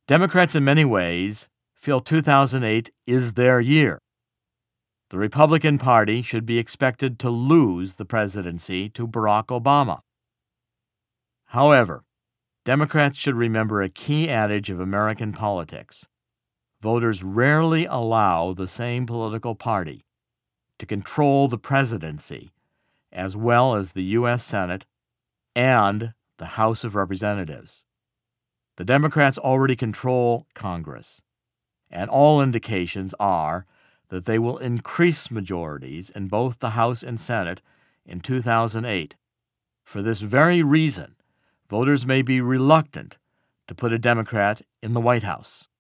Democrats in many ways feel 2008 is their year. The Republican Party should be expected to lose the presidency to Barack Obama. However, Democrats should remember a key adage of American politics. Voters rarely allow the same political party to control the presidency as well as the U.S. Senate and the House of Representatives. The Democrats already control Congress, and all indications are that they will increase majorities in both the House and Senate in 2008. For this very reason, voters may be reluctant to put a Democrat in the White House.